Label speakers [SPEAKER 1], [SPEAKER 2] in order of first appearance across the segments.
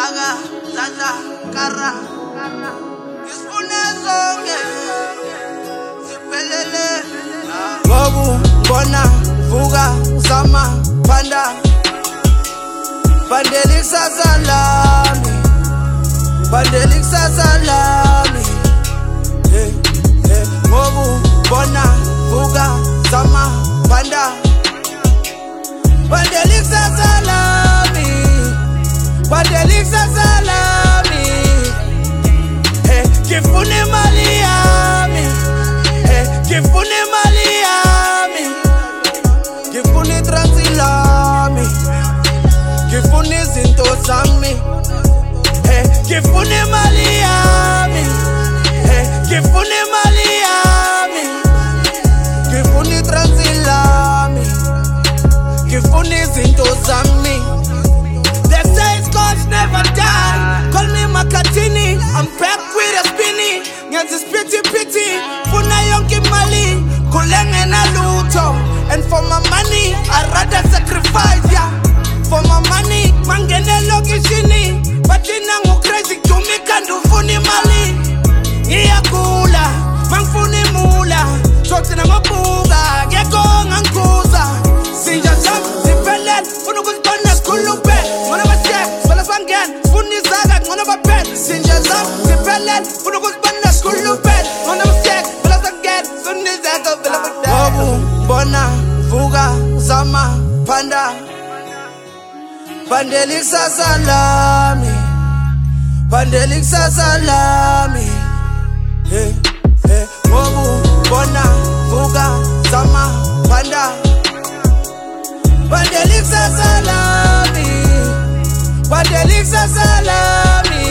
[SPEAKER 1] Gaga, Zaza, Kara, Ispunezoke, Sipelele, Gobu, Bona, Fuga, Sama, Panda, Pandelik Salami, Pandelik Salami, Gobu, Bona, Fuga, Sama, Panda, Pandelik Salami, Pandelik Salami, Kifune Maliami, Kifune Maliami, Kifune Transilami, Kifune Zinto Sami, Kifune Maliami, Kifune Maliami, Kifune Transilami, Kifune Zinto Sami. They say Scotch never die. Call me Makatini, I'm back with a spinny. Nyanzi pity, Funa yonki mali, Kulenge na luto. And for my money, I'd rather sacrifice, yeah. For my money, mangene logi shini. But you know crazy to me kandu funi mali. Iya kula, mang funi mula. Sotina mabuga, geko ngankuza. Sinja sam, zipelet, funu kuzbana skulupe. Mwana basye, spela swangen, funi zaga, mwana bapet. Sinja sam, zipelet, funu kuzbana skulupe. Mwana basye, spela swangen, funi zaga, spela bapet. Gobu, Bona, Fuga, Sama, Panda, Pandelik Salami, Pandelik Salami, Gobu, Bona, Fuga, Sama, Panda, Pandelik Salami, Pandelik Salami,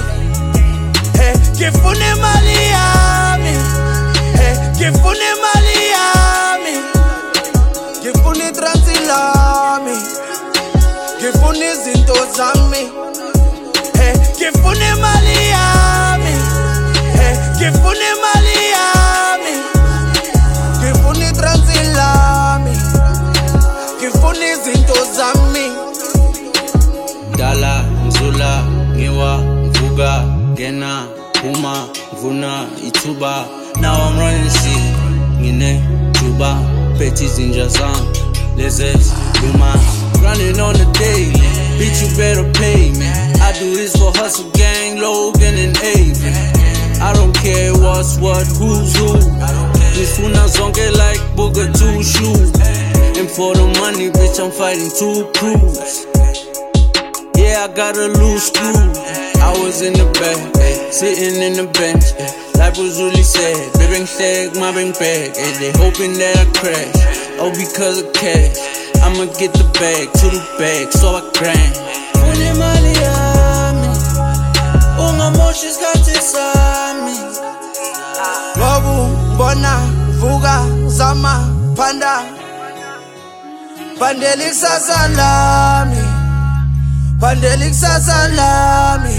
[SPEAKER 1] Kifune Maliami, Kifune Maliami, Kifune Transilami, Kifune Zinto Sami, Kifune Maliami, Kifune Maliami, Kifune Transilami, Kifune Zinto Sami.
[SPEAKER 2] Dala, Nzula, Ngiwa, Mvuga, Gena, Puma, Vuna, Ituba. Now I'm running shit. Ngine, Juba, Petty Zinja Zang, Lezes, Luma. Running on the daily, bitch, you better pay me. I do this for Hustle Gang, Logan and Avery. I don't care what's what, who's who. This Funa zonge like Booger 2 shoes. And for the money, bitch, I'm fighting to prove. Yeah, I got a loose screw. I was in the back, sitting in the bench. Life was really sad. Bang stag, my bang bag. They hoping that I crash. Oh, because of cash. I'ma get the bag to the bag, so I grind. Fune Maliami, unga moshis katisami.
[SPEAKER 1] Gobu, Bona, Fuga, Sama, Panda, Pandelik Salami, Pandelik Salami,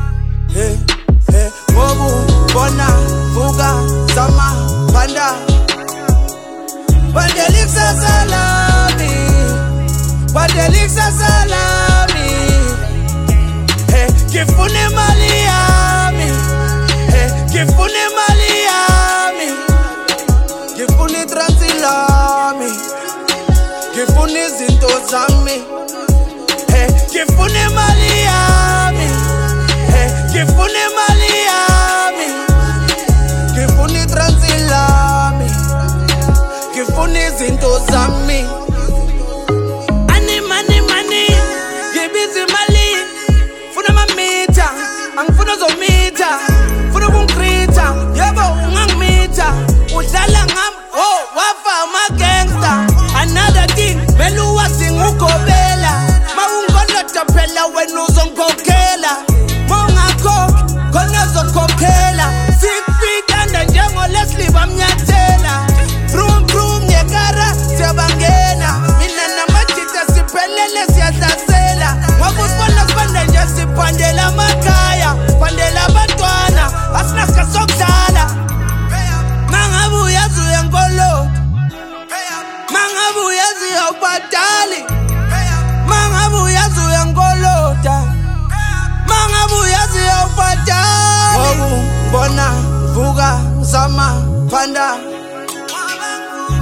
[SPEAKER 1] Gobu, Bona, Fuga, Sama, Panda, Pandelik Salami, Pandelik Salami, Kifune Maliami, Kifune Maliami, Kifune Transilami, Kifune Zinto Sami, Kifune Maliami, Kifune Maliami, Kifune Transilami, Kifune Zinto Sami. Money, give busy Mali. Funa mamita, ang funa zomita, funa kunkrita, yebo ungangmita, udlala ngam, oh wafa ma gangster. Another thing, melu wasingukobela, maungolota phela wena uzongokela, mongakho khona zokhokhela, 6 feet under njengo Leslie bamnyathela, brum brum nyekara siyabangena, mina namajita siphelele siyahlasela, ngakubona kubanda nje siphandela amakhaya, phandela abantwana, asinaska sokudlala, mangabe uyazi uyankolo, mangabe uyazi uyawubhadali, mangabe uyazi uyankolota,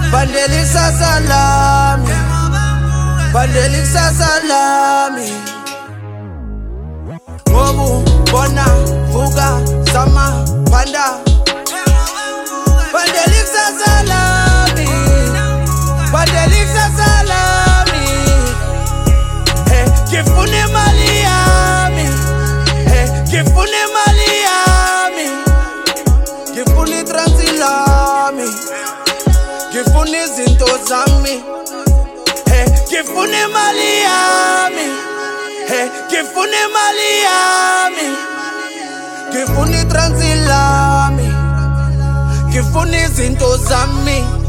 [SPEAKER 1] Bandeli kusasa lami, bandeli kusasa lami. Ngobu bona vuka sama panda. Bandeli kusasa lami, bandeli kusasa lami. Hey, ngifuna imali yami. Hey, ngifuna imali yami. Ngifuna itransilami. Ngifuna izinto zami. Hey, ngifuna imali yami. Hey, ngifuna imali yami. Ngifuna itransilami. Ngifuna izinto zami.